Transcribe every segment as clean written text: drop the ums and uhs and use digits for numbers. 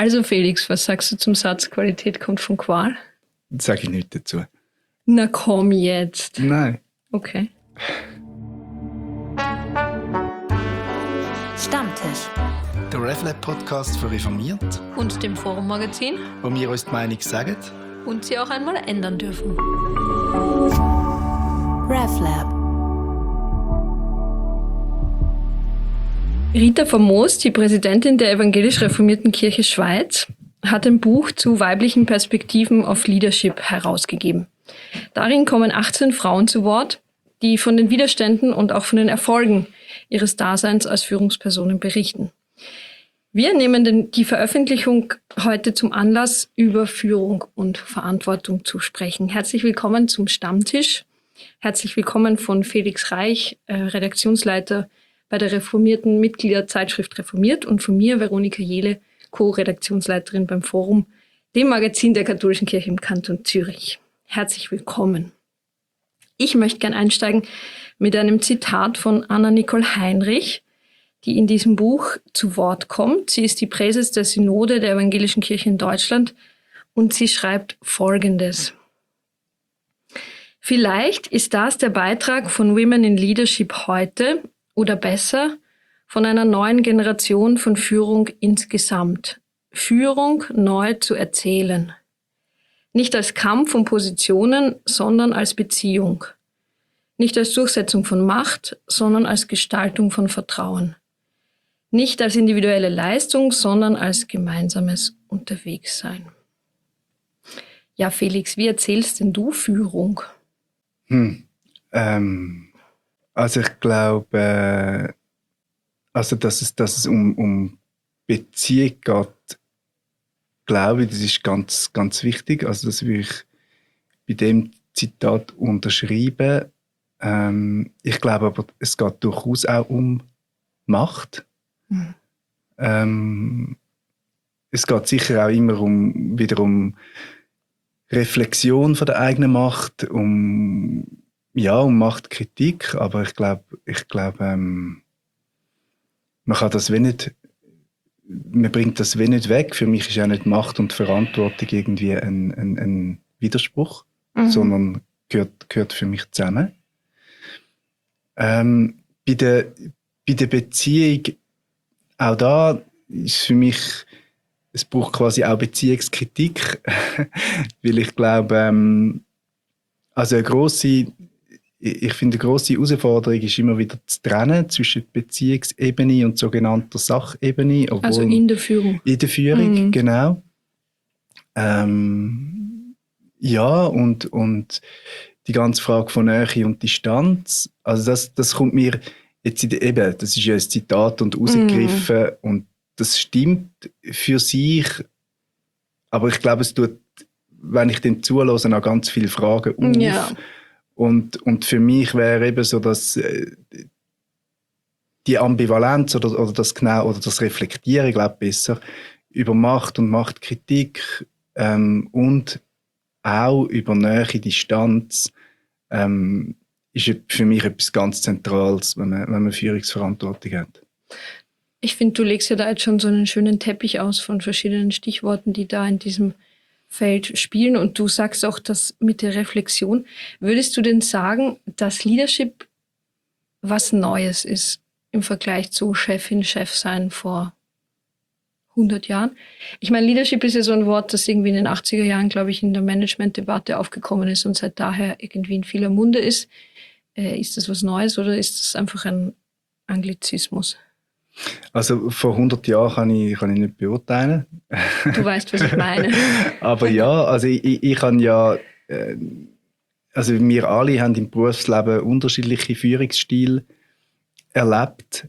Also Felix, was sagst du zum Satz, Qualität kommt von Qual? Sage ich nichts dazu. Na komm jetzt. Nein. Okay. Stammtisch. Der RefLab-Podcast für Reformiert, Und dem Forum-Magazin. wo wir uns die Meinung sagen. Und sie auch einmal ändern dürfen. RefLab. Rita von Moos, die Präsidentin der Evangelisch-Reformierten Kirche Schweiz, hat ein Buch zu weiblichen Perspektiven auf Leadership herausgegeben. Darin kommen 18 Frauen zu Wort, die von den Widerständen und auch von den Erfolgen ihres Daseins als Führungspersonen berichten. Wir nehmen die Veröffentlichung heute zum Anlass, über Führung und Verantwortung zu sprechen. Herzlich willkommen zum Stammtisch. Herzlich willkommen von Felix Reich, Redaktionsleiter bei der reformierten Mitgliederzeitschrift Reformiert, und von mir, Veronika Jehle, Co-Redaktionsleiterin beim Forum, dem Magazin der Katholischen Kirche im Kanton Zürich. Herzlich willkommen. Ich möchte gern einsteigen mit einem Zitat von Anna-Nicole Heinrich, die in diesem Buch zu Wort kommt. Sie ist die Präses der Synode der Evangelischen Kirche in Deutschland und sie schreibt Folgendes. Vielleicht ist das der Beitrag von Women in Leadership heute oder besser von einer neuen Generation von Führung insgesamt. Führung neu zu erzählen. Nicht als Kampf um Positionen, sondern als Beziehung. Nicht als Durchsetzung von Macht, sondern als Gestaltung von Vertrauen. Nicht als individuelle Leistung, sondern als gemeinsames Unterwegssein. Ja, Felix, wie erzählst denn du Führung? Also ich glaube, dass es um Beziehung geht, glaube ich, das ist ganz, ganz wichtig. Also das will ich bei dem Zitat unterschreiben. Ich glaube aber, es geht durchaus auch um Macht. Es geht sicher auch immer wieder um Reflexion von der eigenen Macht, um Machtkritik, aber ich glaube, man kann das man bringt das nicht weg. Für mich ist auch nicht Macht und Verantwortung irgendwie ein Widerspruch, sondern gehört für mich zusammen. Bei der Beziehung, auch da ist für mich, es braucht quasi auch Beziehungskritik, weil ich glaube, also ich finde, eine grosse Herausforderung ist immer wieder zu trennen zwischen Beziehungsebene und sogenannter Sachebene. Also in der Führung. In der Führung, genau. Und die ganze Frage von Nähe und Distanz, also das kommt mir jetzt das ist ja ein Zitat und rausgegriffen und das stimmt für sich, aber ich glaube, es tut, wenn ich dem zuhöre, noch ganz viele Fragen auf. Ja. Und für mich wäre eben so, dass die Ambivalenz oder das Reflektieren, glaube ich, besser über Macht und Machtkritik und auch über Nähe, Distanz ist für mich etwas ganz Zentrales, wenn man Führungsverantwortung hat. Ich finde, du legst ja da jetzt schon so einen schönen Teppich aus von verschiedenen Stichworten, die da in diesem Feld spielen. Und du sagst auch das mit der Reflexion. Würdest du denn sagen, dass Leadership was Neues ist im Vergleich zu Chefin, Chef sein vor 100 Jahren? Ich meine, Leadership ist ja so ein Wort, das irgendwie in den 80er Jahren, glaube ich, in der Management-Debatte aufgekommen ist und seit daher irgendwie in vieler Munde ist. Ist das was Neues oder ist das einfach ein Anglizismus? Also vor 100 Jahren kann ich nicht beurteilen. Du weißt, was ich meine. Aber ja, also ich habe ja, also wir alle haben im Berufsleben unterschiedliche Führungsstile erlebt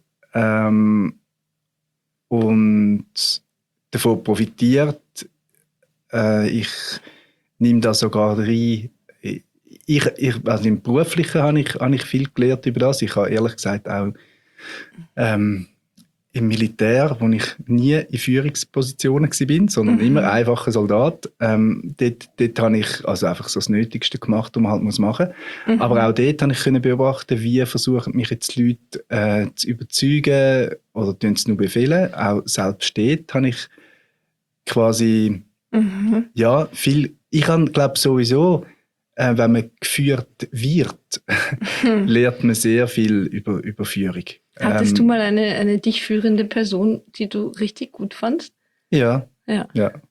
und davon profitiert. Ich nehme da sogar rein. Also im Beruflichen habe ich viel gelernt über das. Ich habe ehrlich gesagt auch im Militär, wo ich nie in Führungspositionen war, sondern immer einfacher Soldat. Dort habe ich also einfach so das Nötigste gemacht, was man halt machen muss. Aber auch dort habe ich beobachten, wie versuchen mich jetzt die Leute zu überzeugen oder tun es nur befehlen. Auch selbst dort habe ich quasi, ja, viel, ich glaube sowieso, wenn man geführt wird, lernt man sehr viel über Führung. Hattest du mal eine dich führende Person, die du richtig gut fandst? Ja. Ja.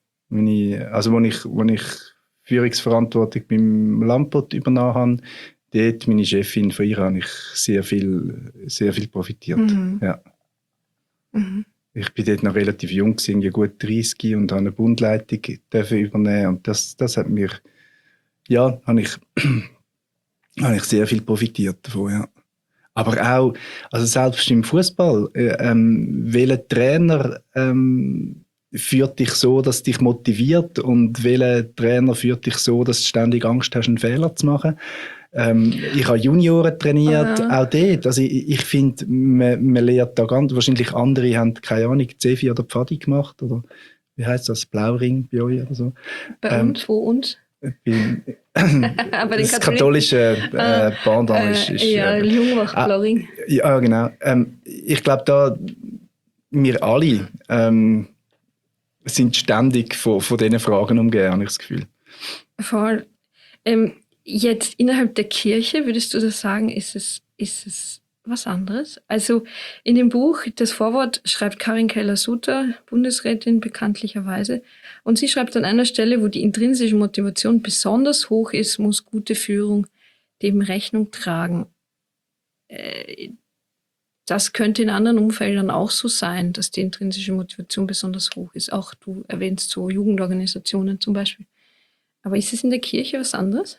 Als ich Führungsverantwortung beim Landbot übernommen habe, dort, meine Chefin, von ihr habe ich sehr viel profitiert. Ja. Ich bin dort noch relativ jung, gut 30 und habe eine Bundleitung übernehmen und das hat mir, ja, habe ich sehr viel profitiert davon, ja. Aber auch, also selbst im Fußball, welcher Trainer führt dich so, dass dich motiviert und welcher Trainer führt dich so, dass du ständig Angst hast, einen Fehler zu machen? Ich habe Junioren trainiert, auch dort. Also ich finde, man lernt da ganz, wahrscheinlich andere haben, keine Ahnung, C4 oder Pfadi gemacht, oder wie heisst das, Blauring bei euch oder so? Bei uns, wo uns? Aber das katholische Pendant ist ja, Jungwach, Blauring. Ja, genau. Ich glaube, da wir alle sind ständig von diesen Fragen umgeben, habe ich das Gefühl. Voll. Jetzt innerhalb der Kirche, würdest du das sagen, ist es was anderes? Also in dem Buch, das Vorwort schreibt Karin Keller-Sutter, Bundesrätin bekanntlicherweise, und sie schreibt an einer Stelle, wo die intrinsische Motivation besonders hoch ist, muss gute Führung dem Rechnung tragen. Das könnte in anderen Umfeldern auch so sein, dass die intrinsische Motivation besonders hoch ist. Auch du erwähnst so Jugendorganisationen zum Beispiel. Aber ist es in der Kirche was anderes?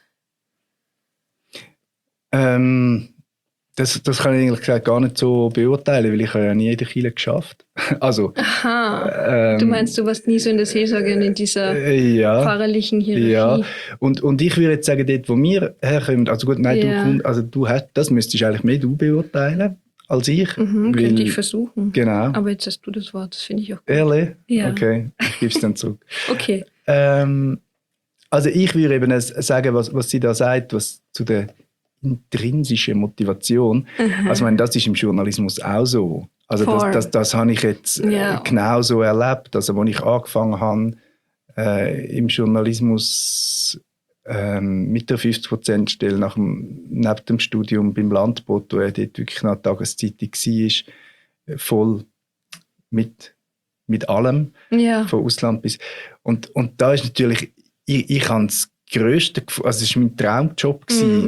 Das kann ich eigentlich gar nicht so beurteilen, weil ich habe ja nie in der Kirche geschafft. Also, aha, du meinst, du warst nie so in der Seelsorge und in dieser pfarrerlichen Hierarchie. Ja, und ich würde jetzt sagen, dort, wo wir herkommen, also gut, nein, das müsstest eigentlich mehr du beurteilen als ich. Könnte ich versuchen. Genau. Aber jetzt hast du das Wort, das finde ich auch gut. Ehrlich? Ja. Okay, ich gebe es dann zurück. Okay. Also ich würde eben sagen, was sie da sagt, was zu der intrinsischen Motivation. Also ich meine, das ist im Journalismus auch so. Also das habe ich jetzt genau so erlebt. Also als ich angefangen habe im Journalismus mit der 50%-Stelle neben dem Studium beim Landbot, wo dort wirklich eine Tageszeitung war, voll mit allem, von Ausland bis... Und da ist natürlich, ich habe das Grösste, also es war mein Traumjob.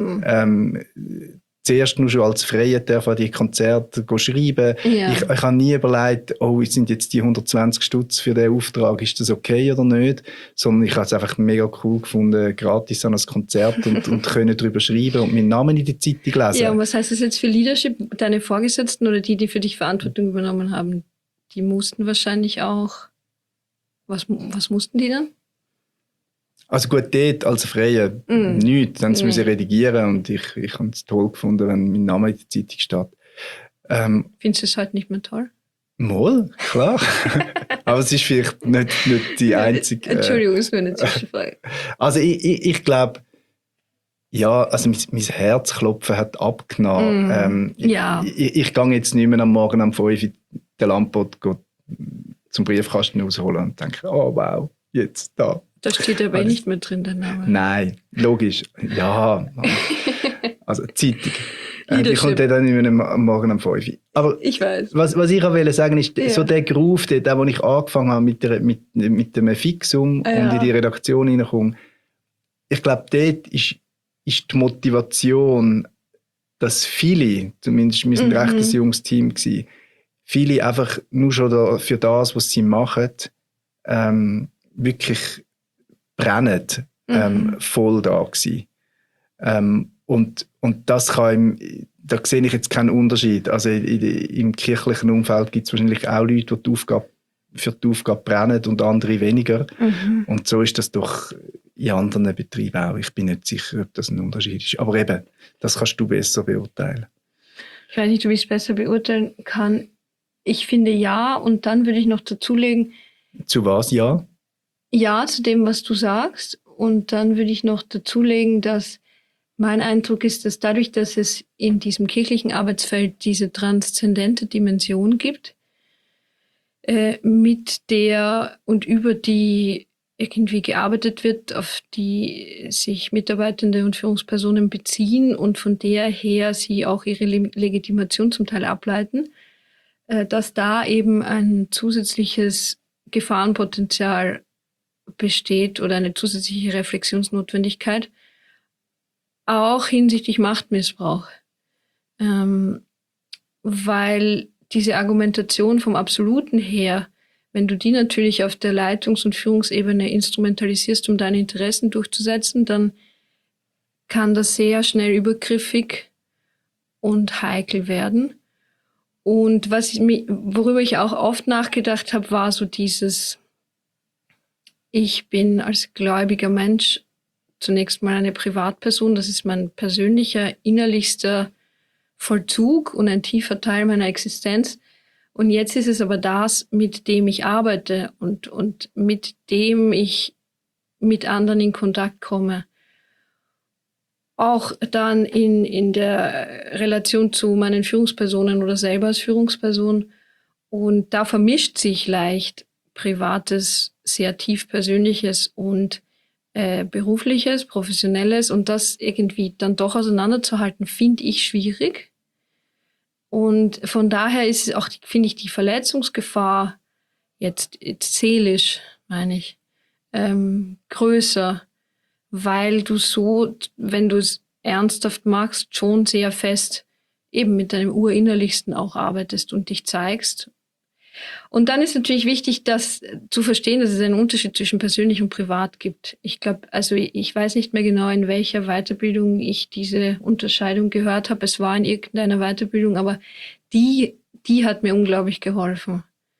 Zuerst nur schon als Freier an die Konzerte schreiben. Ja. Ich habe nie überlegt, es sind jetzt die 120 Stutz für den Auftrag, ist das okay oder nicht? Sondern ich habe es einfach mega cool gefunden, gratis an ein Konzert und können darüber schreiben und meinen Namen in die Zeitung lesen. Ja, und was heißt das jetzt für Leadership? Deine Vorgesetzten oder die für dich Verantwortung übernommen haben, die mussten wahrscheinlich auch... Was mussten die dann? Also gut, dort als Freier nichts. Dann müssen sie redigieren und ich habe es toll gefunden, wenn mein Name in der Zeitung steht. Findest du es heute nicht mehr toll? Mal, klar. Aber es ist vielleicht nicht die einzige... Entschuldigung, es wäre eine Zwischenfrage. Also ich glaube, ja, also mein Herzklopfen hat abgenommen. Ich gehe jetzt nicht mehr am Morgen um 5 Uhr in den Landbot zum Briefkasten rausholen und denke, oh wow, jetzt da. Da steht aber nicht mehr drin, der Name. Nein, logisch. Ja, also Zeitung. Die kommt dann nicht mehr am Morgen um 5 Uhr. Aber ich weiß. Was ich auch sagen ist, so der Groove, wo ich angefangen habe mit dem Fixum und in die Redaktion reinkomme, ich glaube, dort ist die Motivation, dass viele, zumindest wir sind ein recht junges Team gewesen, viele einfach nur schon für das, was sie machen, wirklich brennend voll da gewesen. Und das da sehe ich jetzt keinen Unterschied. Also im kirchlichen Umfeld gibt es wahrscheinlich auch Leute, die für die Aufgabe brennen und andere weniger. Und so ist das doch in anderen Betrieben auch. Ich bin nicht sicher, ob das ein Unterschied ist. Aber eben, das kannst du besser beurteilen. Ich weiß nicht, ob ich es besser beurteilen kann. Ich finde ja, und dann würde ich noch dazulegen. Zu was ja? Ja, zu dem, was du sagst. Und dann würde ich noch dazulegen, dass mein Eindruck ist, dass dadurch, dass es in diesem kirchlichen Arbeitsfeld diese transzendente Dimension gibt, mit der und über die irgendwie gearbeitet wird, auf die sich Mitarbeitende und Führungspersonen beziehen und von der her sie auch ihre Legitimation zum Teil ableiten, dass da eben ein zusätzliches Gefahrenpotenzial besteht oder eine zusätzliche Reflexionsnotwendigkeit, auch hinsichtlich Machtmissbrauch. Weil diese Argumentation vom Absoluten her, wenn du die natürlich auf der Leitungs- und Führungsebene instrumentalisierst, um deine Interessen durchzusetzen, dann kann das sehr schnell übergriffig und heikel werden. Und worüber ich auch oft nachgedacht habe, war so dieses, ich bin als gläubiger Mensch zunächst mal eine Privatperson, das ist mein persönlicher, innerlichster Vollzug und ein tiefer Teil meiner Existenz. Und jetzt ist es aber das, mit dem ich arbeite und mit dem ich mit anderen in Kontakt komme. Auch dann in der Relation zu meinen Führungspersonen oder selber als Führungsperson. Und da vermischt sich leicht Privates, sehr tief Persönliches und Berufliches, Professionelles. Und das irgendwie dann doch auseinanderzuhalten, finde ich schwierig. Und von daher ist es auch, finde ich, die Verletzungsgefahr jetzt seelisch, meine ich, größer, weil du so, wenn du es ernsthaft machst, schon sehr fest eben mit deinem Urinnerlichsten auch arbeitest und dich zeigst. Und dann ist natürlich wichtig, das zu verstehen, dass es einen Unterschied zwischen persönlich und privat gibt. Ich glaube, also ich weiß nicht mehr genau, in welcher Weiterbildung ich diese Unterscheidung gehört habe. Es war in irgendeiner Weiterbildung, aber die hat mir unglaublich geholfen.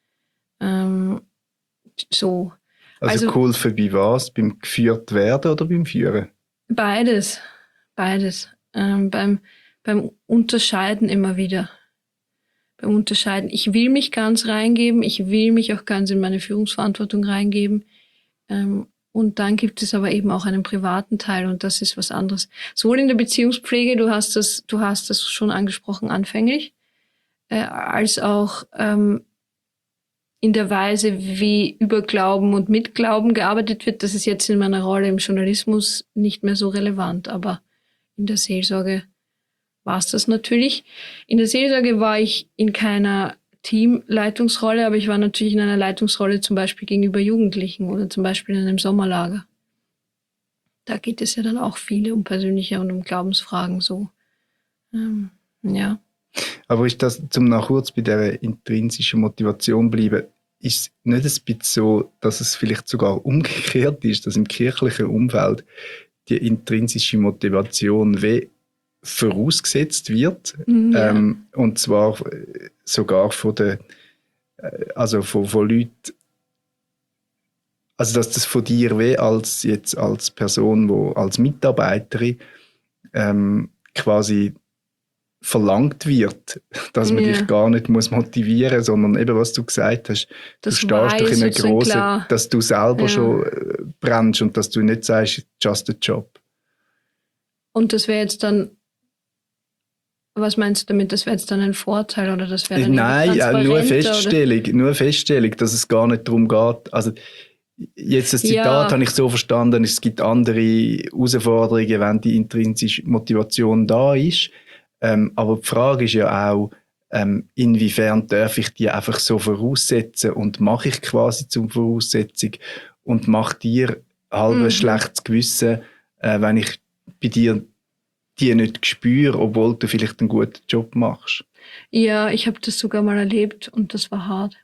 So. Also geholfen bei was? Beim geführt werden oder beim Führen? Beides. Beim Unterscheiden immer wieder. Beim Unterscheiden. Ich will mich ganz reingeben, ich will mich auch ganz in meine Führungsverantwortung reingeben. Und dann gibt es aber eben auch einen privaten Teil und das ist was anderes. Sowohl in der Beziehungspflege, du hast das schon angesprochen anfänglich, als auch in der Weise, wie über Glauben und mit Glauben gearbeitet wird. Das ist jetzt in meiner Rolle im Journalismus nicht mehr so relevant, aber in der Seelsorge war es das natürlich. In der Seelsorge war ich in keiner Teamleitungsrolle, aber ich war natürlich in einer Leitungsrolle zum Beispiel gegenüber Jugendlichen oder zum Beispiel in einem Sommerlager. Da geht es ja dann auch viel um persönliche und um Glaubensfragen so. Ja. Aber ist das, zum noch kurz bei der intrinsischen Motivation bleiben, ist es nicht ein bisschen so, dass es vielleicht sogar umgekehrt ist, dass im kirchlichen Umfeld die intrinsische Motivation vorausgesetzt wird, Ja. und zwar sogar von Leuten, also dass das von dir als Person, als Mitarbeiterin quasi verlangt wird, dass man dich gar nicht motivieren muss, sondern eben, was du gesagt hast, das du stehst doch in einer grossen, klar. dass du selber schon brennst und dass du nicht sagst, just a job. Und das wäre jetzt dann, was meinst du damit, das wäre jetzt dann ein Vorteil oder das wäre dann Nein, nur Feststellung, dass es gar nicht darum geht, also jetzt das Zitat habe ich so verstanden, es gibt andere Herausforderungen, wenn die intrinsische Motivation da ist. Aber die Frage ist ja auch, inwiefern darf ich die einfach so voraussetzen und mache ich quasi zum Voraussetzung und mache dir ein schlechtes Gewissen, wenn ich bei dir die nicht spüre, obwohl du vielleicht einen guten Job machst. Ja, ich habe das sogar mal erlebt und das war hart.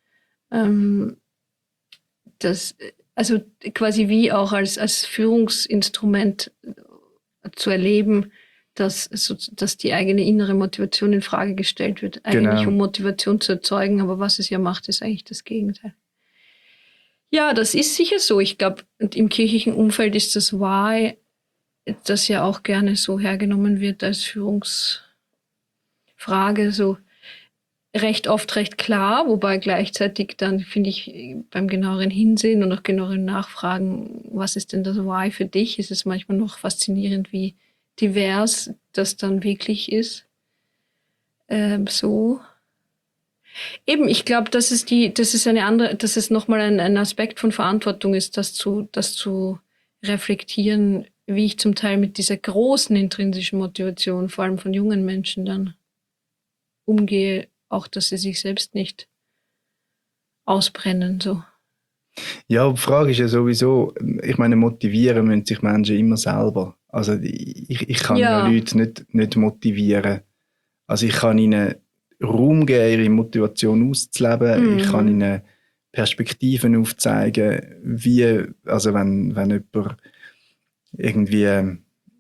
Also quasi wie auch als Führungsinstrument zu erleben, dass die eigene innere Motivation in Frage gestellt wird. Eigentlich um Motivation zu erzeugen, aber was es ja macht, ist eigentlich das Gegenteil. Ja, das ist sicher so. Ich glaube, im kirchlichen Umfeld ist das Why, das ja auch gerne so hergenommen wird als Führungsfrage, so recht oft recht klar, wobei gleichzeitig dann, finde ich, beim genaueren Hinsehen und auch genaueren Nachfragen, was ist denn das Why für dich, ist es manchmal noch faszinierend, wie divers das dann wirklich ist. So. Eben, ich glaube, das ist nochmal ein Aspekt von Verantwortung ist, das zu reflektieren, wie ich zum Teil mit dieser großen intrinsischen Motivation, vor allem von jungen Menschen, dann umgehe, auch dass sie sich selbst nicht ausbrennen, so. Ja, die Frage ist ja sowieso, ich meine, motivieren müssen sich Menschen immer selber. Also ich kann ja Leute nicht motivieren. Also ich kann ihnen Raum geben, ihre Motivation auszuleben. Ich kann ihnen Perspektiven aufzeigen, wie, also wenn jemand irgendwie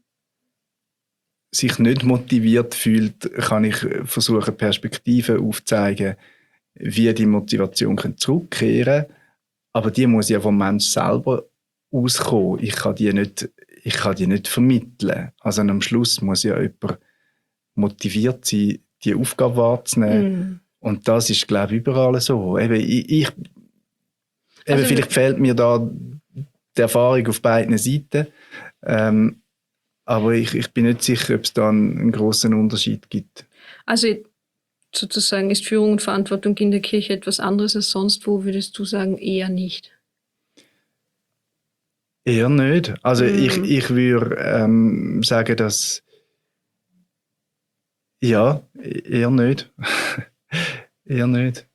sich nicht motiviert fühlt, kann ich versuchen, Perspektiven aufzuzeigen, wie die Motivation zurückkehren kann. Aber die muss ja vom Mensch selber auskommen. Ich kann die nicht vermitteln. Also am Schluss muss ja jemand motiviert sein, die Aufgabe wahrzunehmen. Und das ist, glaube ich, überall so. Vielleicht fehlt mir da die Erfahrung auf beiden Seiten. Aber ich bin nicht sicher, ob es da einen grossen Unterschied gibt. Also sozusagen ist Führung und Verantwortung in der Kirche etwas anderes als sonst wo, würdest du sagen, eher nicht? Eher nicht. Also ich würde sagen, dass ja, eher nicht. Eher nicht.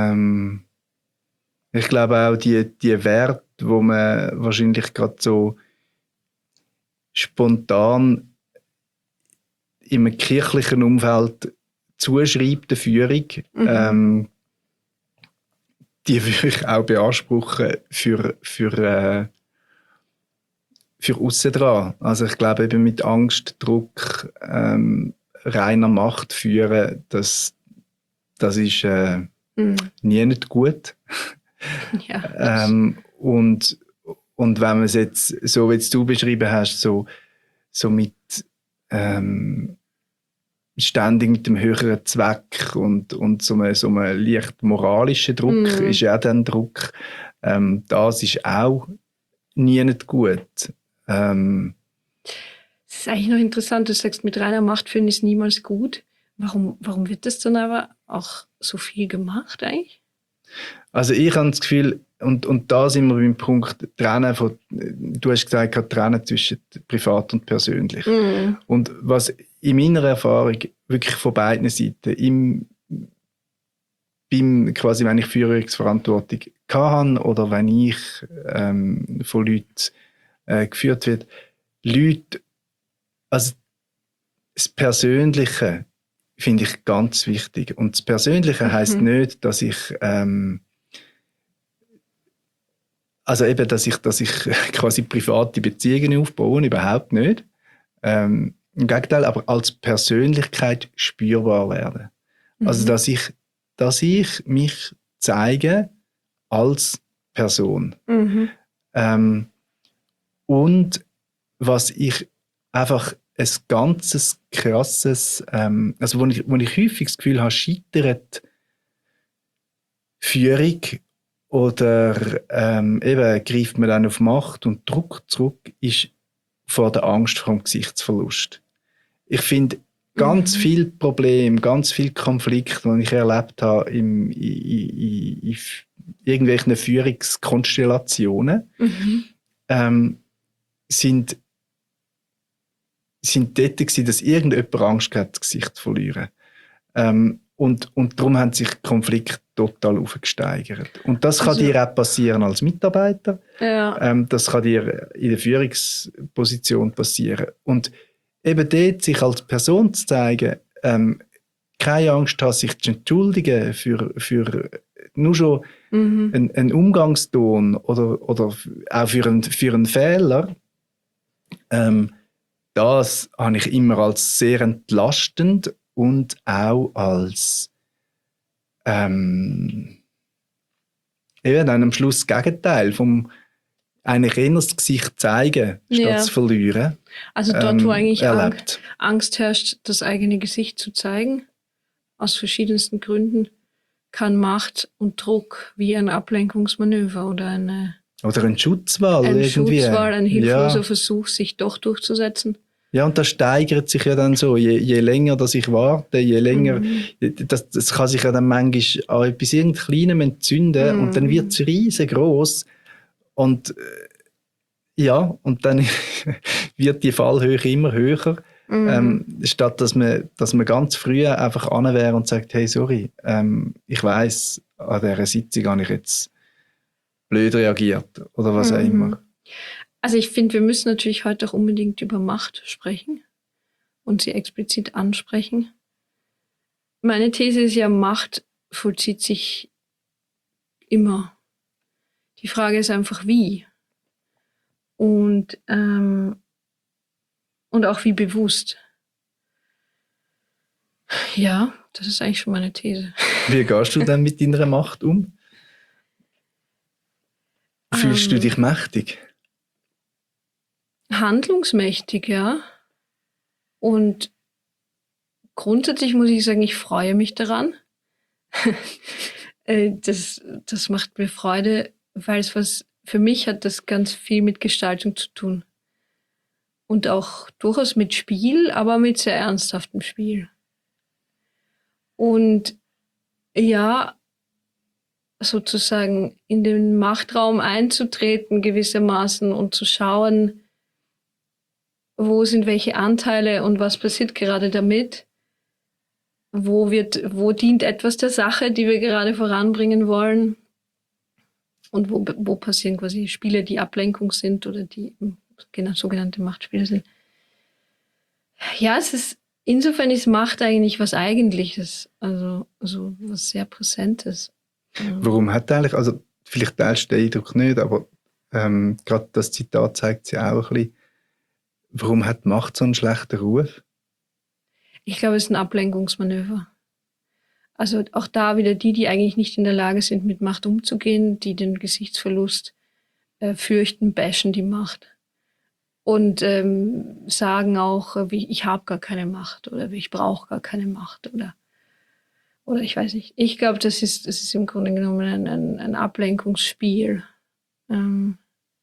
Ich glaube auch, die Werte, wo man wahrscheinlich gerade so spontan im kirchlichen Umfeld zuschreibt, der Führung, die würde ich auch beanspruchen für aussen dran. Also ich glaube eben mit Angst, Druck, reiner Macht führen, das ist nie nicht gut. Ja, und wenn man es jetzt, so wie du beschrieben hast, so mit ständig mit dem höheren Zweck und so einem leicht moralischen Druck, ist ja auch dann Druck, das ist auch nie nicht gut. Das ist eigentlich noch interessant, du sagst, mit reiner Macht führen ist niemals gut. Warum wird das dann aber auch so viel gemacht eigentlich? Also ich habe das Gefühl, und da sind wir beim Punkt Trennen von, du hast gesagt, Trennen zwischen privat und persönlich. Und was in meiner Erfahrung wirklich von beiden Seiten, quasi wenn ich Führungsverantwortung hatte oder wenn ich von Leuten geführt wird, Leute, also das Persönliche finde ich ganz wichtig. Und das Persönliche heisst nicht, dass ich dass ich quasi private Beziehungen aufbaue, überhaupt nicht. Im Gegenteil, aber als Persönlichkeit spürbar werden. Also, dass ich mich zeige als Person. Und was ich einfach ein ganzes krasses, also wo ich häufig das Gefühl habe, scheitert Führung oder eben greift man dann auf Macht und Druck zurück, ist vor der Angst vor dem Gesichtsverlust. Ich finde, ganz viele Probleme, ganz viele Konflikte, die ich erlebt habe in irgendwelchen Führungskonstellationen, sind dort gewesen, dass irgendjemand Angst hatte, das Gesicht zu verlieren. Und darum haben sich die Konflikte total aufgesteigert. Und das kann dir auch passieren als Mitarbeiter. Ja. Das kann dir in der Führungsposition passieren. Und eben dort, sich als Person zu zeigen, keine Angst haben, sich zu entschuldigen für nur schon einen Umgangston oder auch für einen Fehler, das habe ich immer als sehr entlastend und auch als eben dann am Schluss das Gegenteil vom eigentlich eher das Gesicht zeigen, statt zu verlieren. Also dort, wo eigentlich Angst herrscht, das eigene Gesicht zu zeigen, aus verschiedensten Gründen, kann Macht und Druck wie ein Ablenkungsmanöver oder ein Schutzwall, ein hilfloser Versuch, sich doch durchzusetzen, Ja, und das steigert sich ja dann so. Je länger dass ich warte, je länger, das kann sich ja dann manchmal an etwas irgend Kleinem entzünden und dann wird es riesengroß. Und ja, und dann wird die Fallhöhe immer höher. Statt dass man ganz früh einfach an wäre und sagt, hey, sorry, ich weiss, an dieser Sitzung habe ich jetzt blöd reagiert oder was auch immer. Also ich finde, wir müssen natürlich heute auch unbedingt über Macht sprechen und sie explizit ansprechen. Meine These ist ja, Macht vollzieht sich immer. Die Frage ist einfach, wie. Und auch wie bewusst. Ja, das ist eigentlich schon meine These. Wie gehst du denn mit deiner Macht um? Fühlst du dich mächtig? Handlungsmächtig, ja. Und grundsätzlich muss ich sagen, ich freue mich daran. Das macht mir Freude, weil für mich hat das ganz viel mit Gestaltung zu tun. Und auch durchaus mit Spiel, aber mit sehr ernsthaftem Spiel. Und ja, sozusagen in den Machtraum einzutreten gewissermaßen und zu schauen, wo sind welche Anteile und was passiert gerade damit? Wo dient etwas der Sache, die wir gerade voranbringen wollen? Und wo passieren quasi Spiele, die Ablenkung sind oder die sogenannte Machtspiele sind? Ja, insofern ist Macht eigentlich was Eigentliches, also was sehr Präsentes. Warum hat eigentlich, also vielleicht teilst du den Eindruck nicht, aber gerade das Zitat zeigt es ja auch ein bisschen, warum hat Macht so einen schlechten Ruf? Ich glaube, es ist ein Ablenkungsmanöver. Also auch da wieder die eigentlich nicht in der Lage sind, mit Macht umzugehen, die den Gesichtsverlust fürchten, bashen die Macht. Und sagen auch, ich habe gar keine Macht oder ich brauche gar keine Macht oder ich weiß nicht. Ich glaube, das ist im Grunde genommen ein Ablenkungsspiel. Was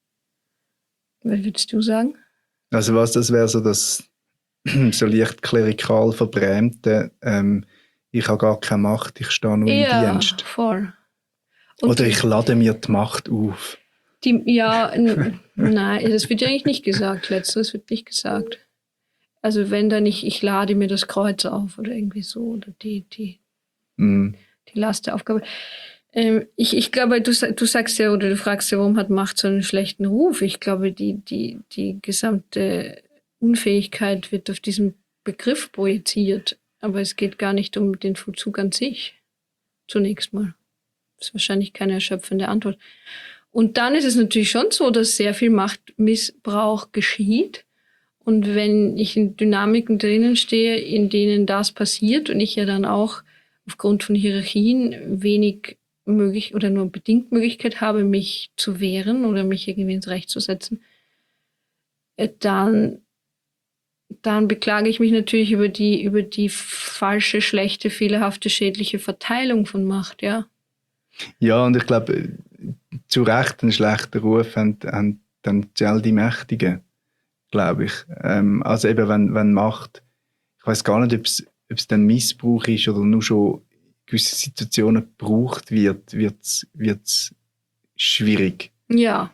würdest du sagen? Also das wäre so das so leicht klerikal verbrämte, ich habe gar keine Macht, ich stehe nur im Dienst. Voll. Oder ich lade mir die Macht auf. Nein, das wird ja eigentlich nicht gesagt. Letzteres wird nicht gesagt. Also wenn dann ich lade mir das Kreuz auf oder irgendwie so oder die Last der Aufgabe. Ich glaube, du sagst ja oder du fragst ja, warum hat Macht so einen schlechten Ruf? Ich glaube, die gesamte Unfähigkeit wird auf diesen Begriff projiziert. Aber es geht gar nicht um den Vollzug an sich. Zunächst mal. Das ist wahrscheinlich keine erschöpfende Antwort. Und dann ist es natürlich schon so, dass sehr viel Machtmissbrauch geschieht. Und wenn ich in Dynamiken drinnen stehe, in denen das passiert und ich ja dann auch aufgrund von Hierarchien wenig möglich oder nur bedingt Möglichkeit habe, mich zu wehren oder mich irgendwie ins Recht zu setzen, dann beklage ich mich natürlich über die falsche, schlechte, fehlerhafte, schädliche Verteilung von Macht, ja. Ja, und ich glaube, zu Recht einen schlechten Ruf haben dann die Mächtigen, glaube ich. Also eben, wenn Macht, ich weiß gar nicht, ob es dann Missbrauch ist oder nur schon in gewissen Situationen gebraucht wird es schwierig. Ja.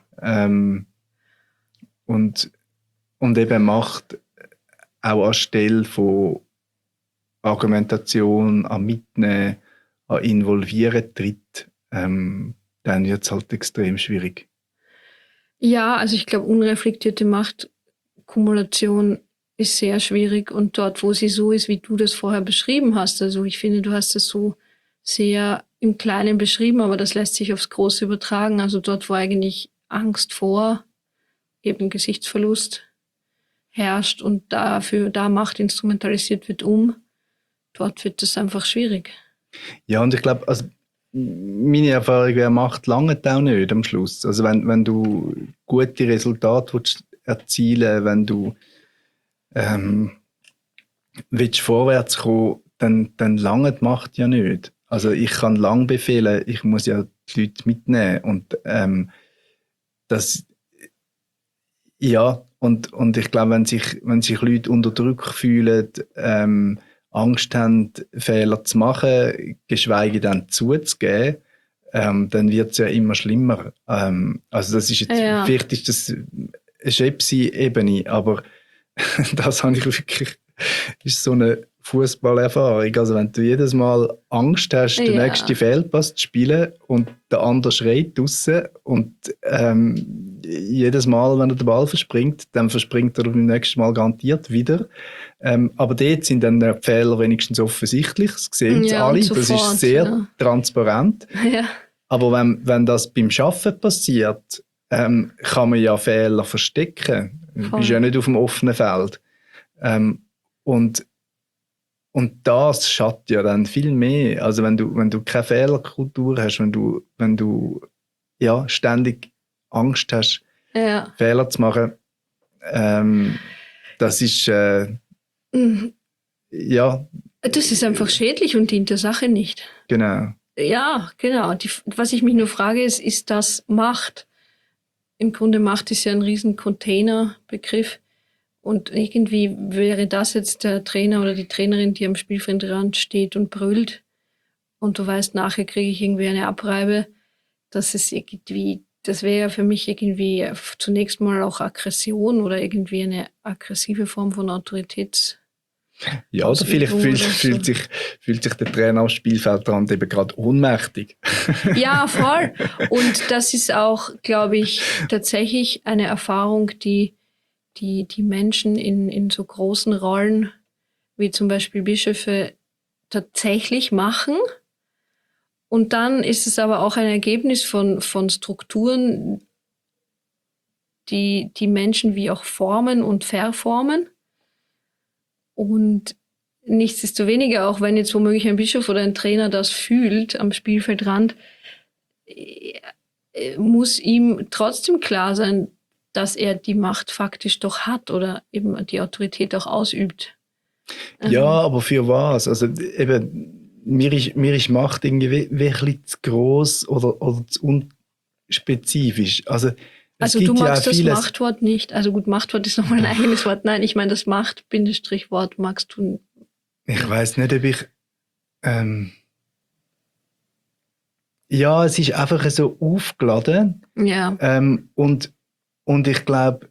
Und eben Macht auch anstelle von Argumentation, an Mitnehmen, an Involvieren tritt, dann wird es halt extrem schwierig. Ja, also ich glaube, unreflektierte Machtkumulation ist sehr schwierig und dort, wo sie so ist, wie du das vorher beschrieben hast, also ich finde, du hast das so sehr im Kleinen beschrieben, aber das lässt sich aufs Große übertragen, also dort, wo eigentlich Angst vor eben Gesichtsverlust herrscht und da Macht instrumentalisiert wird dort wird es einfach schwierig. Ja, und ich glaube, also meine Erfahrung wäre, Macht lange auch nicht am Schluss. Also wenn du gute Resultate erzielen willst, wenn du willst vorwärts kommen, dann lange die Macht ja nicht. Also ich kann lang befehlen, ich muss ja die Leute mitnehmen und Ja, und ich glaube, wenn sich Leute unter Druck fühlen, Angst haben, Fehler zu machen, geschweige denn zuzugeben, dann wird es ja immer schlimmer. Also das ist jetzt, vielleicht ist das eine Schepsi-Ebene, aber das habe ich wirklich, ist so eine Fußballerfahrung. Also wenn du jedes Mal Angst hast, den nächsten Fehlpass zu spielen und der andere schreit draussen und jedes Mal, wenn er den Ball verspringt, dann verspringt er beim nächsten Mal garantiert wieder. Aber dort sind dann die Fehler wenigstens offensichtlich. Das sehen sie alle. Sofort, das ist sehr transparent. Ja. Aber wenn das beim Arbeiten passiert, kann man ja Fehler verstecken. Du bist ja nicht auf dem offenen Feld. Und das schadet ja dann viel mehr. Also wenn du keine Fehlerkultur hast, wenn du ja, ständig Angst hast, Fehler zu machen, das ist ja. Das ist einfach schädlich und dient der Sache nicht. Genau. Ja, genau. Was ich mich nur frage, ist das Macht? Im Grunde Macht ist ja ein riesen Containerbegriff. Und irgendwie wäre das jetzt der Trainer oder die Trainerin, die am Spielfeldrand steht und brüllt. Und du weißt, nachher kriege ich irgendwie eine Abreibe. Das wäre ja für mich irgendwie zunächst mal auch Aggression oder irgendwie eine aggressive Form von Autoritäts. Ja, oder vielleicht fühlt sich der Trainer am Spielfeldrand eben gerade ohnmächtig. Ja, voll. Und das ist auch, glaube ich, tatsächlich eine Erfahrung, die Menschen in so großen Rollen, wie zum Beispiel Bischöfe, tatsächlich machen. Und dann ist es aber auch ein Ergebnis von Strukturen, die Menschen wie auch formen und verformen. Und nichtsdestoweniger, auch wenn jetzt womöglich ein Bischof oder ein Trainer das fühlt am Spielfeldrand, muss ihm trotzdem klar sein, dass er die Macht faktisch doch hat oder eben die Autorität auch ausübt. Ja, aber für was? Also eben, mir ist Macht irgendwie wie ein bisschen zu gross oder zu unspezifisch. Also du magst das Machtwort nicht. Also gut, Machtwort ist nochmal ein eigenes Wort. Nein, ich meine das Macht-Wort magst du. Ich weiss nicht, ob ich ja, es ist einfach so aufgeladen. Ja. Und ich glaube,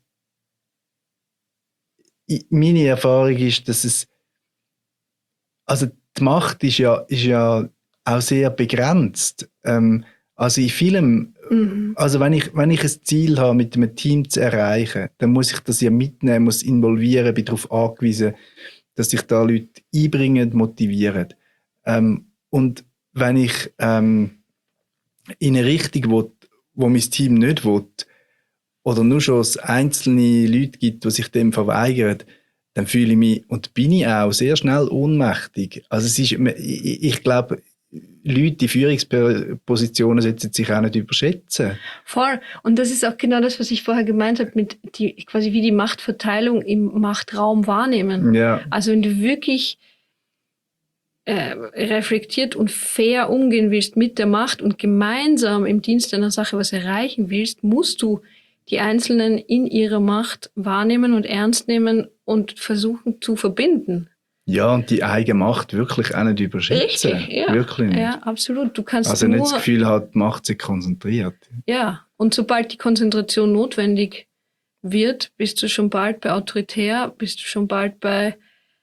meine Erfahrung ist, dass also die Macht ist ja auch sehr begrenzt. Also in vielem, also wenn ich ein Ziel habe, mit einem Team zu erreichen, dann muss ich das ja mitnehmen, muss involvieren, bin darauf angewiesen, dass sich da Leute einbringen, motivieren. Und wenn ich in eine Richtung will, wo mein Team nicht will, oder nur schon es einzelne Leute gibt, die sich dem verweigern, dann fühle ich mich und bin ich auch sehr schnell ohnmächtig. Also ich glaube, Leute in Führungspositionen sollten sich auch nicht überschätzen. Voll. Und das ist auch genau das, was ich vorher gemeint habe, mit quasi wie die Machtverteilung im Machtraum wahrnehmen. Ja. Also wenn du wirklich reflektiert und fair umgehen willst mit der Macht und gemeinsam im Dienst einer Sache was erreichen willst, musst du die Einzelnen in ihrer Macht wahrnehmen und ernst nehmen und versuchen zu verbinden. Ja, und die eigene Macht wirklich auch nicht überschätzen. Richtig, ja. Wirklich nicht. Ja, absolut. Du kannst also nicht das Gefühl hat, die Macht sich konzentriert. Ja, und sobald die Konzentration notwendig wird, bist du schon bald bei autoritär, bist du schon bald bei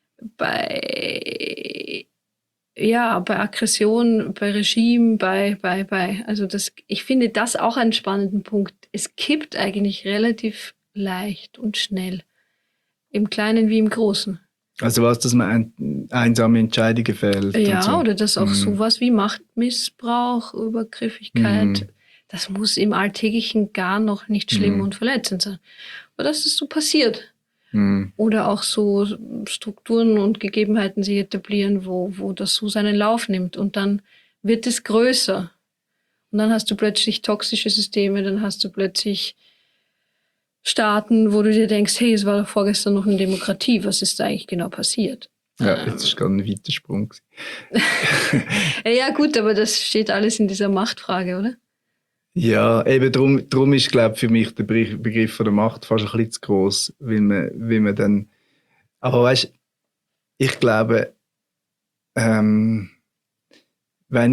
Aggression, bei Regime, also ich finde das auch einen spannenden Punkt. Es kippt eigentlich relativ leicht und schnell. Im Kleinen wie im Großen. Also dass man einsame Entscheidungen fällt. Ja, so. Oder dass auch sowas wie Machtmissbrauch, Übergriffigkeit, das muss im Alltäglichen gar noch nicht schlimm und verletzend sein. Aber dass das so passiert. Oder auch so Strukturen und Gegebenheiten sich etablieren, wo das so seinen Lauf nimmt. Und dann wird es größer. Und dann hast du plötzlich toxische Systeme, dann hast du plötzlich Staaten, wo du dir denkst, hey, es war doch vorgestern noch eine Demokratie, was ist da eigentlich genau passiert? Ja, jetzt ist gerade ein weiter Sprung. Ja gut, aber das steht alles in dieser Machtfrage, oder? Ja, eben drum ist, glaube ich, für mich der Begriff von der Macht fast ein bisschen zu gross, weil man dann, aber weißt, ich glaube, wenn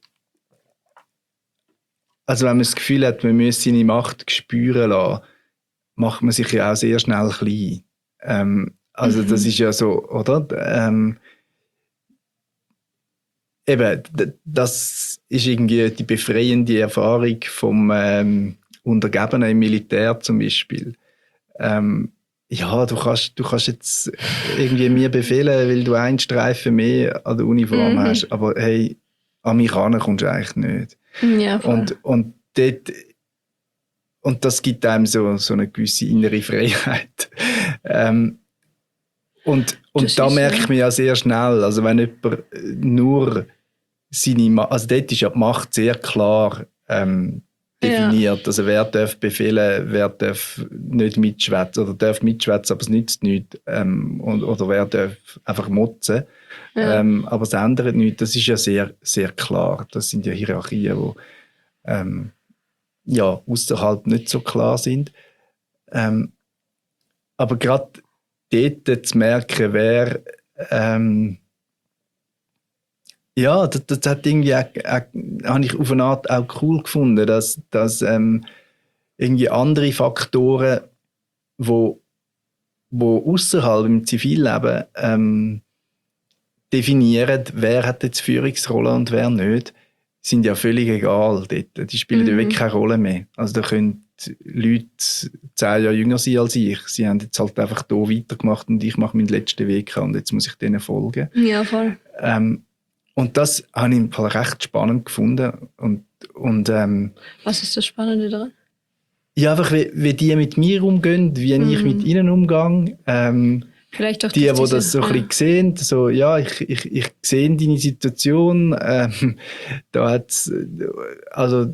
wenn man das Gefühl hat, man müsse seine Macht spüren lassen, macht man sich ja auch sehr schnell klein. Das ist ja so, oder? Eben, das ist irgendwie die befreiende Erfahrung vom Untergebenen im Militär zum Beispiel. Ja, du kannst jetzt irgendwie mir befehlen, weil du einen Streifen mehr an der Uniform hast, aber hey, an mich ran kommst du eigentlich nicht. Ja, voll. Und das gibt einem so eine gewisse innere Freiheit. Und da merkt man ja sehr schnell, also wenn jemand nur seine Macht, also dort ist ja die Macht sehr klar definiert. Ja. Also wer darf befehlen, wer darf nicht mitschwätzen oder darf mitschwätzen, aber es nützt nichts. Oder wer darf einfach motzen. Ja. Aber es ändert nichts. Das ist ja sehr, sehr klar. Das sind ja Hierarchien, die außerhalb nicht so klar sind. Aber gerade dort zu merken, wer das hat irgendwie habe ich auf eine Art auch cool gefunden, dass irgendwie andere Faktoren, wo außerhalb im Zivilleben definieren, wer hat jetzt Führungsrolle und wer nicht, sind ja völlig egal dort. Die spielen ja wirklich keine Rolle mehr. Also da können Leute 10 Jahre jünger sein als ich. Sie haben jetzt halt einfach hier weitergemacht und ich mache meinen letzten Weg und jetzt muss ich denen folgen. Ja, voll. Und das habe ich im Fall recht spannend gefunden. Was ist das Spannende daran? Ja, einfach wie die mit mir umgehen, wie ich mit ihnen umgehe. Vielleicht auch die das so ein bisschen sehen, so, ja, ich sehe deine Situation, da hat's, also,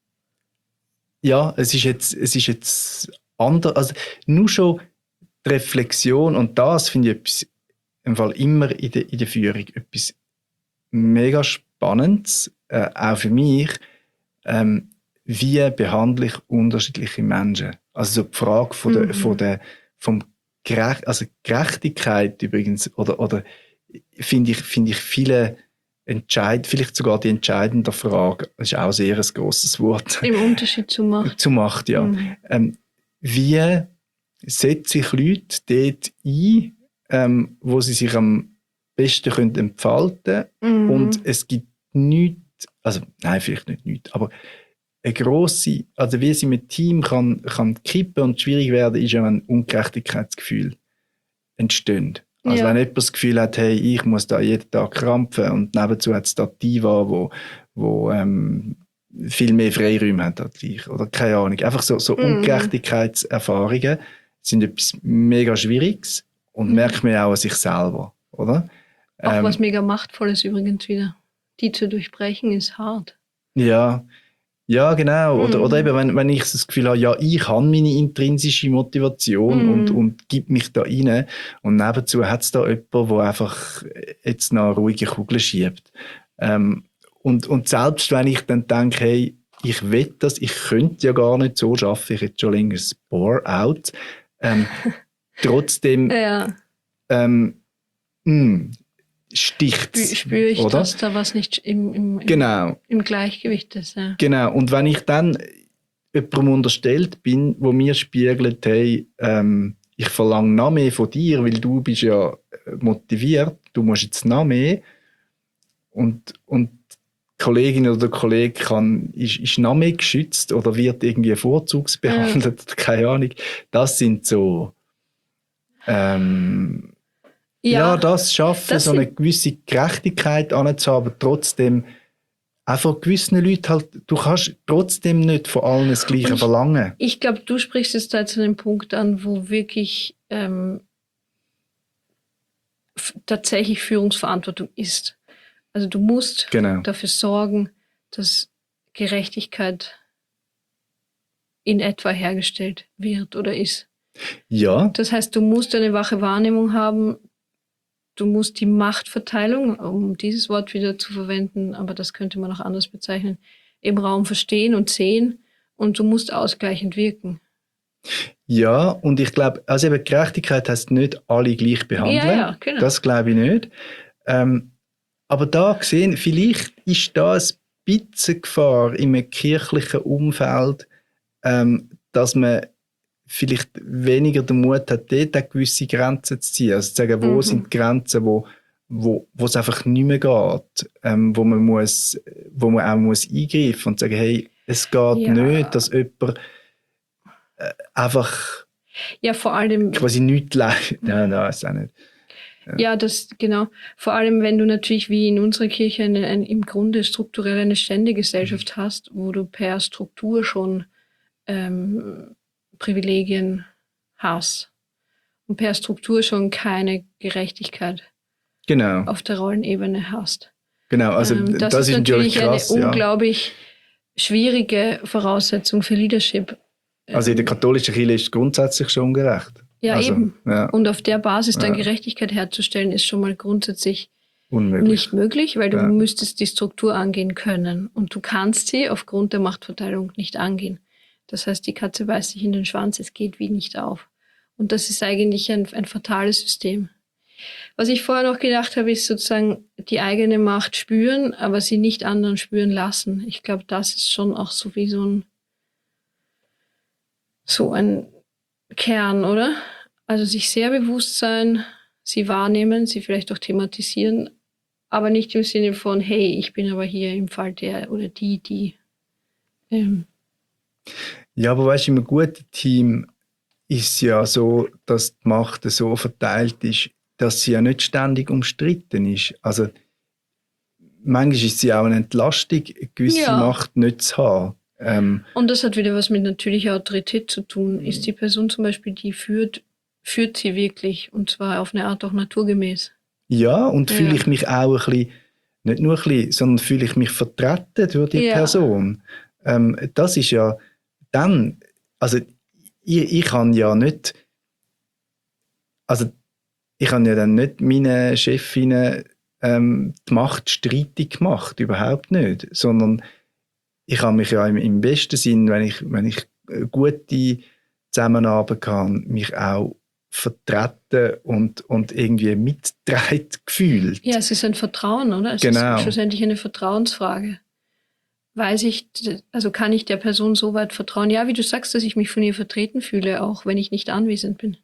ja, es ist jetzt anders, also, nur schon die Reflexion, und das finde ich etwas, im Fall immer in der Führung, etwas mega Spannendes, auch für mich, wie behandle ich unterschiedliche Menschen? Also, so die Frage vom Gerechtigkeit übrigens, oder finde ich viele vielleicht sogar die entscheidende Frage, das ist auch sehr ein grosses Wort. Im Unterschied zu Macht. Zu Macht, ja. Wie setze ich Leute dort ein, wo sie sich am besten können entfalten können, und es gibt nichts, also nein, vielleicht nicht nichts, aber eine grosse, also wie sie mit Team kann kippen und schwierig werden, ist ja, wenn Ungerechtigkeitsgefühl entsteht. Also wenn jemand das Gefühl hat, hey, ich muss da jeden Tag krampfen, und nebenzu hat es da Diva, wo viel mehr Freiräume hat als ich, oder keine Ahnung. Einfach so Ungerechtigkeitserfahrungen sind etwas mega Schwieriges und merkt man auch an sich selber, oder? Auch was mega Machtvolles übrigens wieder. Die zu durchbrechen ist hart. Ja, genau. Oder eben, wenn ich das Gefühl habe, ja, ich habe meine intrinsische Motivation und gebe mich da rein, und nebenzu hat es da jemanden, der einfach jetzt noch eine ruhige Kugel schiebt. Und selbst wenn ich dann denke, hey, ich will das, ich könnte ja gar nicht so arbeiten, ich hätte schon länger das Bore-out, trotzdem sticht es. Spüre ich, oder? Dass da was nicht im Gleichgewicht ist. Ja. Genau, und wenn ich dann jemandem unterstellt bin, wo mir spiegelt, hey, ich verlange noch mehr von dir, weil du bist ja motiviert, du musst jetzt noch mehr, und die Kollegin oder der Kollege ist noch mehr geschützt oder wird irgendwie vorzugsbehandelt, keine Ahnung. Das sind so das Schaffen, so eine gewisse Gerechtigkeit anzuhaben, trotzdem einfach gewissen Leuten halt, du kannst trotzdem nicht von allen das Gleiche verlangen. Ich glaube, du sprichst jetzt da zu dem Punkt an, wo wirklich tatsächlich Führungsverantwortung ist. Also du musst dafür sorgen, dass Gerechtigkeit in etwa hergestellt wird oder ist. Ja. Das heißt, du musst eine wache Wahrnehmung haben, du musst die Machtverteilung, um dieses Wort wieder zu verwenden, aber das könnte man auch anders bezeichnen, im Raum verstehen und sehen. und du musst ausgleichend wirken. Ja, und ich glaube, also eben Gerechtigkeit heisst nicht alle gleich behandeln. Ja, genau. Das glaube ich nicht. Aber da gesehen, vielleicht ist da ein bisschen Gefahr in einem kirchlichen Umfeld, dass man vielleicht weniger den Mut hat, dort auch gewisse Grenzen zu ziehen. Also zu sagen, wo sind die Grenzen, wo es einfach nicht mehr geht, wo man auch muss eingreifen und sagen, hey, es geht nicht, dass jemand einfach vor allem quasi nichts leistet. Nein, ist auch nicht. Ja, das genau. Vor allem, wenn du natürlich wie in unserer Kirche im Grunde strukturell eine Ständegesellschaft hast, wo du per Struktur schon Privilegien hast und per Struktur schon keine Gerechtigkeit auf der Rollenebene hast. Genau, also das ist natürlich krass, eine unglaublich schwierige Voraussetzung für Leadership. Also in der katholischen Kirche ist es grundsätzlich schon ungerecht. Ja, also, eben. Ja. Und auf der Basis dann Gerechtigkeit herzustellen, ist schon mal grundsätzlich unmöglich. Nicht möglich, weil du müsstest die Struktur angehen können. Und du kannst sie aufgrund der Machtverteilung nicht angehen. Das heißt, die Katze beißt sich in den Schwanz, es geht wie nicht auf. Und das ist eigentlich ein fatales System. Was ich vorher noch gedacht habe, ist sozusagen die eigene Macht spüren, aber sie nicht anderen spüren lassen. Ich glaube, das ist schon auch so wie so ein Kern, oder? Also sich sehr bewusst sein, sie wahrnehmen, sie vielleicht auch thematisieren, aber nicht im Sinne von, hey, ich bin aber hier im Fall der oder die. Ja, aber weißt du, in einem guten Team ist es ja so, dass die Macht so verteilt ist, dass sie ja nicht ständig umstritten ist. Also manchmal ist sie auch eine Entlastung, eine gewisse Macht nicht zu haben. Und das hat wieder was mit natürlicher Autorität zu tun. Ist die Person zum Beispiel, die führt sie wirklich, und zwar auf eine Art auch naturgemäß. Ja, und fühle ich mich auch ein bisschen, nicht nur ein bisschen, sondern fühle ich mich vertreten durch die Person. Das ist ja dann, also ich kann ja nicht, also ich habe ja dann nicht meinen Chefinnen die Macht streitig gemacht, überhaupt nicht, sondern ich habe mich ja im besten Sinn, wenn ich gute Zusammenarbeit kann, mich auch vertreten und irgendwie mitgetragen gefühlt. Ja, es ist ein Vertrauen, oder? Es ist schlussendlich eine Vertrauensfrage. Kann ich der Person so weit vertrauen? Ja, wie du sagst, dass ich mich von ihr vertreten fühle, auch wenn ich nicht anwesend bin.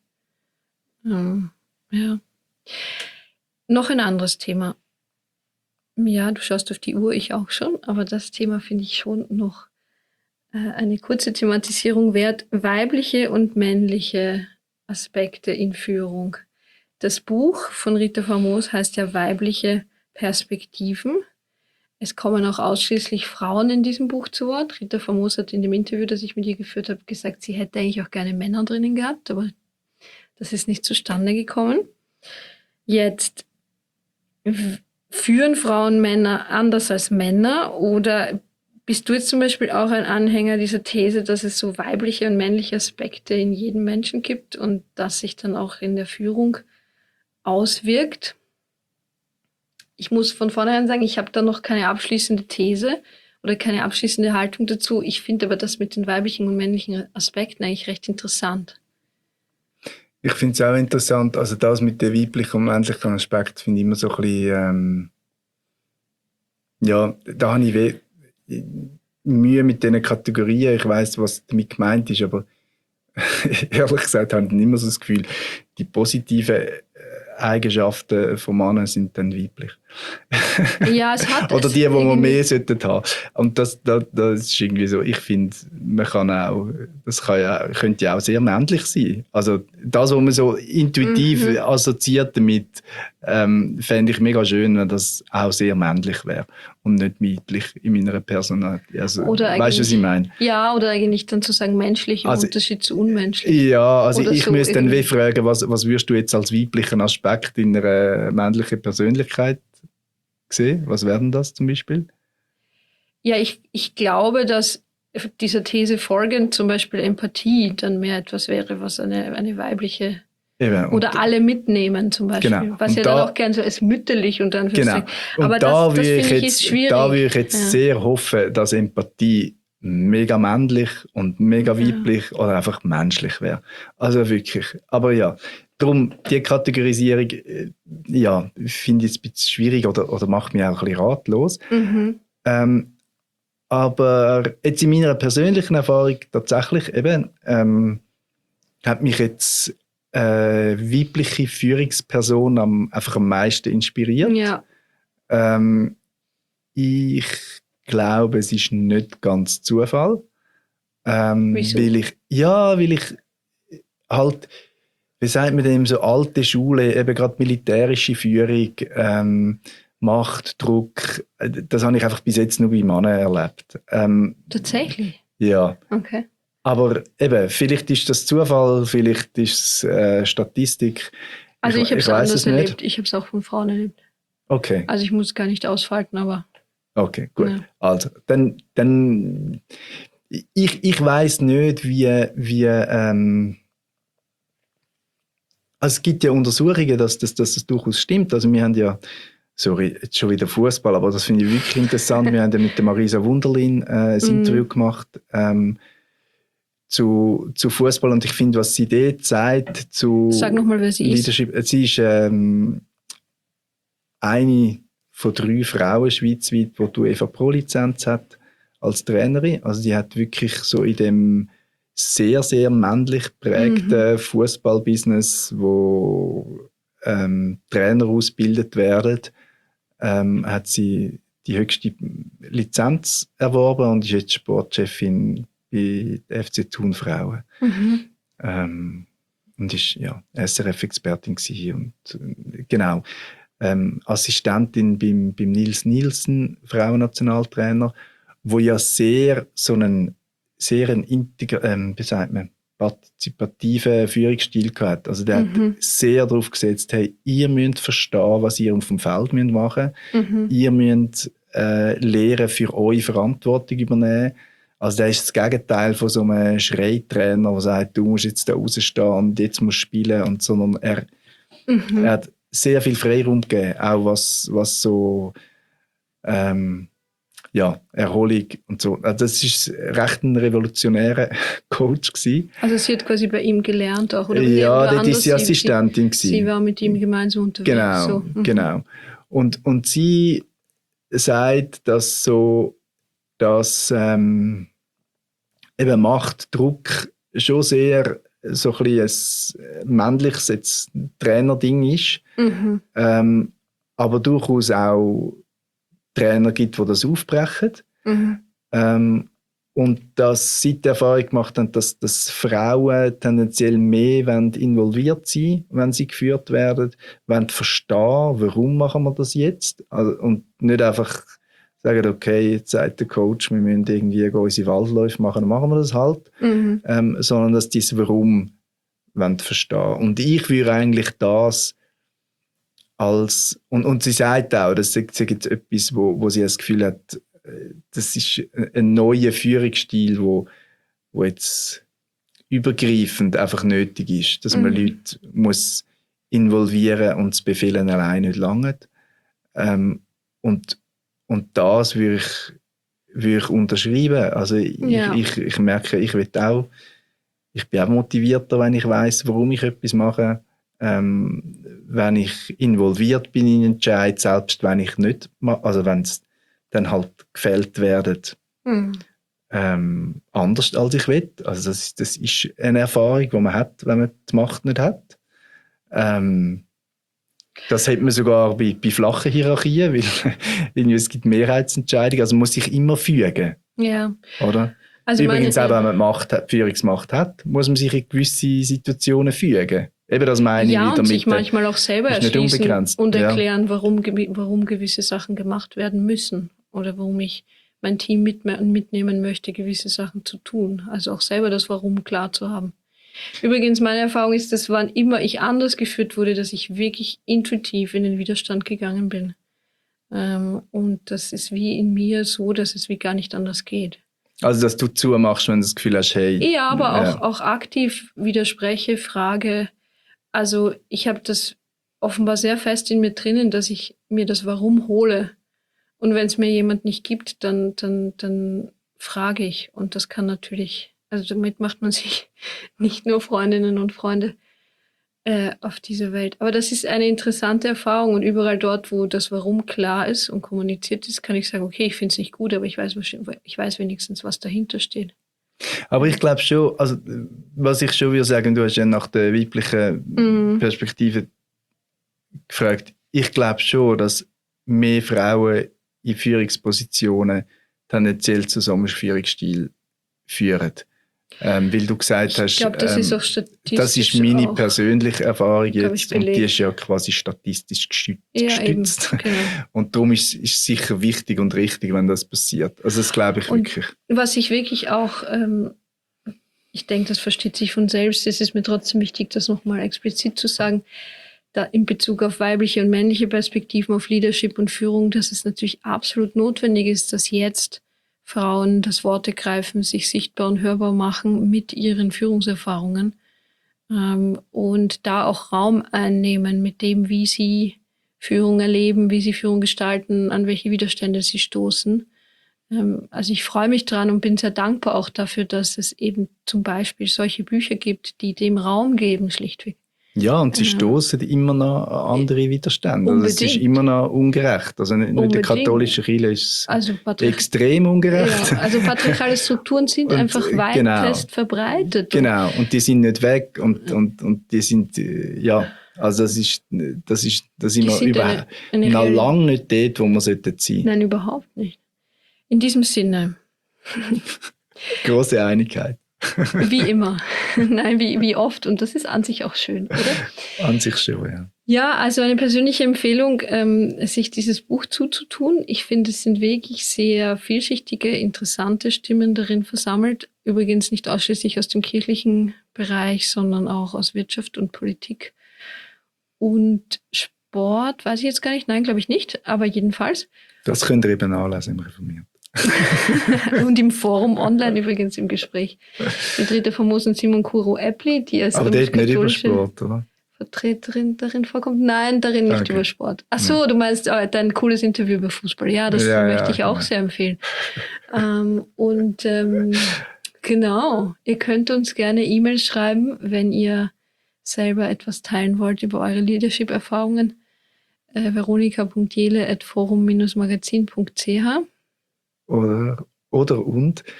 Ja. Noch ein anderes Thema. Ja, du schaust auf die Uhr, ich auch schon, aber das Thema finde ich schon noch eine kurze Thematisierung wert. Weibliche und männliche Aspekte in Führung. Das Buch von Rita Famos heißt ja Weibliche Perspektiven. Es kommen auch ausschließlich Frauen in diesem Buch zu Wort. Rita Famos hat in dem Interview, das ich mit ihr geführt habe, gesagt, sie hätte eigentlich auch gerne Männer drinnen gehabt, aber das ist nicht zustande gekommen. Jetzt führen Frauen Männer anders als Männer, oder bist du jetzt zum Beispiel auch ein Anhänger dieser These, dass es so weibliche und männliche Aspekte in jedem Menschen gibt und das sich dann auch in der Führung auswirkt? Ich muss von vornherein sagen, ich habe da noch keine abschließende These oder keine abschließende Haltung dazu. Ich finde aber das mit den weiblichen und männlichen Aspekten eigentlich recht interessant. Ich finde es auch interessant, also das mit den weiblichen und männlichen Aspekten finde ich immer so ein bisschen, da habe ich Mühe mit diesen Kategorien. Ich weiss, was damit gemeint ist, aber ehrlich gesagt habe ich nicht immer so das Gefühl, die positiven Eigenschaften von Männern sind dann weiblich. Ja, es hat oder die man mehr sollten haben. Und das ist irgendwie so, ich finde, man kann auch, könnte ja auch sehr männlich sein. Also das, was man so intuitiv assoziiert damit, fände ich mega schön, wenn das auch sehr männlich wäre und nicht weiblich in meiner Personalität. Also, weißt du, was ich meine? Ja, oder eigentlich dann zu sagen, menschlich im Unterschied zu unmenschlich. Ja, also oder ich so müsste dann fragen, was würdest du jetzt als weiblichen Aspekt in einer männlichen Persönlichkeit sehen? Was wäre denn das zum Beispiel? Ja, ich glaube, dass dieser These folgend zum Beispiel Empathie dann mehr etwas wäre, was eine weibliche oder alle mitnehmen zum Beispiel. Genau. Was ja dann auch gern so als mütterlich und dann genau. Aber da das finde ich ist schwierig. Da würde ich jetzt sehr hoffen, dass Empathie mega männlich und mega weiblich oder einfach menschlich wäre. Also wirklich. Aber ja, darum, die Kategorisierung, ja, finde ich ein bisschen schwierig oder macht mich auch ein bisschen ratlos. Aber jetzt in meiner persönlichen Erfahrung tatsächlich eben, hat mich jetzt weibliche Führungsperson einfach am meisten inspiriert. Ja. Ich glaube, es ist nicht ganz Zufall. Wieso? Weil ich halt, wie sagt man dem, so alte Schule, eben gerade militärische Führung, Macht, Druck, das habe ich einfach bis jetzt nur bei Männern erlebt. Tatsächlich? Ja. Okay. Aber eben, vielleicht ist das Zufall, vielleicht ist es Statistik. Also ich habe es weiß anders nicht. erlebt. Ich habe es auch von Frauen erlebt. Okay. Also ich muss es gar nicht ausfalten, aber... Okay, gut. Ja. Also, dann ich weiss nicht, wie also es gibt ja Untersuchungen, dass das durchaus stimmt. Also wir haben ja, sorry, jetzt schon wieder Fußball, aber das finde ich wirklich interessant. Wir haben ja mit der Marisa Wunderlin ein Interview gemacht zu Fußball und ich finde, was sie dort sagt zu Sag nochmal, wer sie Leadership, sie ist eine von 3 Frauen schweizweit, die die UEFA Pro-Lizenz hat als Trainerin. Also die hat wirklich so in dem sehr, sehr männlich geprägten Fußballbusiness, wo Trainer ausgebildet werden, hat sie die höchste Lizenz erworben und ist jetzt Sportchefin bei der FC Thun Frauen. Und ist ja SRF-Expertin gewesen und genau. Assistentin beim Nils Nielsen, Frauennationaltrainer, wo ja sehr wie sagt man, partizipativen Führungsstil gehabt. Also der hat sehr darauf gesetzt, hey, ihr müsst verstehen, was ihr auf dem Feld machen müsst. Ihr müsst lernen, für eure Verantwortung übernehmen. Also der ist das Gegenteil von so einem Schreitrainer, der sagt, du musst jetzt da rausstehen und jetzt musst du spielen. Und, sondern er hat sehr viel Freiraum gegeben, auch was so Erholung und so. Also das ist recht ein revolutionärer Coach gewesen. Also sie hat quasi bei ihm gelernt auch, oder? Ja, dort ist sie Assistentin gewesen. Sie war mit ihm gemeinsam unterwegs. Genau, so. Genau. Und sie sagt, dass so, dass eben Macht, Druck schon sehr so ein bisschen ein männliches jetzt Trainerding ist, aber durchaus auch Trainer gibt, die das aufbrechen. Und dass sie die Erfahrung gemacht haben, dass Frauen tendenziell mehr involviert sein wollen, wenn sie geführt werden, wollen verstehen, warum machen wir das jetzt. Also, und nicht einfach sagen, okay, jetzt sagt der Coach, wir müssen irgendwie unsere Waldläufe machen, dann machen wir das halt. Sondern dass dieses Warum verstehen. Und ich würde eigentlich das und sie sagt auch, das ist jetzt etwas, wo sie das Gefühl hat, das ist ein neuer Führungsstil, wo jetzt übergreifend einfach nötig ist, dass man Leute muss involvieren und das Befehlen allein nicht langt. Und das würde ich unterschreiben. Also ich merke, ich bin auch motivierter, wenn ich weiss, warum ich etwas mache. Wenn ich involviert bin in den Entscheid, selbst wenn ich nicht, also wenn es dann halt gefällt werden, anders als ich will. Also das ist eine Erfahrung, die man hat, wenn man die Macht nicht hat. Das hat man sogar bei flachen Hierarchien, weil es gibt Mehrheitsentscheidungen, also man muss sich immer fügen. Ja. Oder? Also übrigens auch, wenn man Führungsmacht hat, muss man sich in gewisse Situationen fügen. Eben das meine ich wieder und sich manchmal auch selber erschließen und erklären, warum gewisse Sachen gemacht werden müssen oder warum ich mein Team mitnehmen möchte, gewisse Sachen zu tun. Also auch selber das Warum klar zu haben. Übrigens, meine Erfahrung ist, dass wann immer ich anders geführt wurde, dass ich wirklich intuitiv in den Widerstand gegangen bin. Und das ist wie in mir so, dass es wie gar nicht anders geht. Also, dass du zumachst, wenn du das Gefühl hast, hey... Ja, aber auch aktiv widerspreche, frage. Also, ich habe das offenbar sehr fest in mir drinnen, dass ich mir das Warum hole. Und wenn es mir jemand nicht gibt, dann frage ich. Und das kann natürlich, also damit macht man sich nicht nur Freundinnen und Freunde auf dieser Welt. Aber das ist eine interessante Erfahrung und überall dort, wo das Warum klar ist und kommuniziert ist, kann ich sagen, okay, ich finde es nicht gut, aber ich weiß wenigstens, was dahinter steht. Aber ich glaube schon, also was ich schon würde sagen, du hast ja nach der weiblichen Perspektive gefragt. Ich glaube schon, dass mehr Frauen in Führungspositionen tendenziell zu so einem Führungsstil führen. Weil du gesagt hast, ich glaube, das ist auch statistisch. Das ist meine persönliche Erfahrung jetzt und die ist ja quasi statistisch gestützt. Ja, eben, genau. Und darum ist es sicher wichtig und richtig, wenn das passiert. Also das glaube ich wirklich. Was ich wirklich auch, ich denke, das versteht sich von selbst, es ist mir trotzdem wichtig, das nochmal explizit zu sagen, da in Bezug auf weibliche und männliche Perspektiven auf Leadership und Führung, dass es natürlich absolut notwendig ist, dass jetzt Frauen das Wort ergreifen, sich sichtbar und hörbar machen mit ihren Führungserfahrungen und da auch Raum einnehmen mit dem, wie sie Führung erleben, wie sie Führung gestalten, an welche Widerstände sie stoßen. Also ich freue mich dran und bin sehr dankbar auch dafür, dass es eben zum Beispiel solche Bücher gibt, die dem Raum geben, schlichtweg. Ja, und sie stoßen immer noch an andere Widerstände. Also es ist immer noch ungerecht. Also nicht in der katholischen Kirche ist es extrem ungerecht. Ja, also patriarchale Strukturen sind einfach weit fest verbreitet. Genau, und die sind nicht weg und die sind, also das sind wir noch lange nicht dort, wo wir sein sollten. Nein, überhaupt nicht. In diesem Sinne. Große Einigkeit. Wie immer. Nein, wie oft. Und das ist an sich auch schön, oder? An sich schon, ja. Ja, also eine persönliche Empfehlung, sich dieses Buch zuzutun. Ich finde, es sind wirklich sehr vielschichtige, interessante Stimmen darin versammelt. Übrigens nicht ausschließlich aus dem kirchlichen Bereich, sondern auch aus Wirtschaft und Politik. Und Sport, weiß ich jetzt gar nicht. Nein, glaube ich nicht. Aber jedenfalls. Das könnt ihr eben nachlesen im Reformiert. Und im Forum online übrigens im Gespräch mit Rita Famos und Simon Kuro-Eppli, die als aber der hat nicht über Sport, oder? Vertreterin darin vorkommt. Nein, darin nicht über Sport. Ach so, du meinst dein cooles Interview über Fußball. Ja, das möchte ich auch sehr empfehlen. Genau, ihr könnt uns gerne E-Mails schreiben, wenn ihr selber etwas teilen wollt über eure Leadership-Erfahrungen. veronika.jele@forum-magazin.ch Oder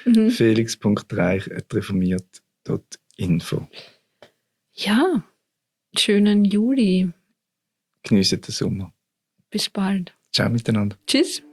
felix.reich@reformiert.info. Ja, schönen Juli. Genießt den Sommer. Bis bald. Ciao miteinander. Tschüss.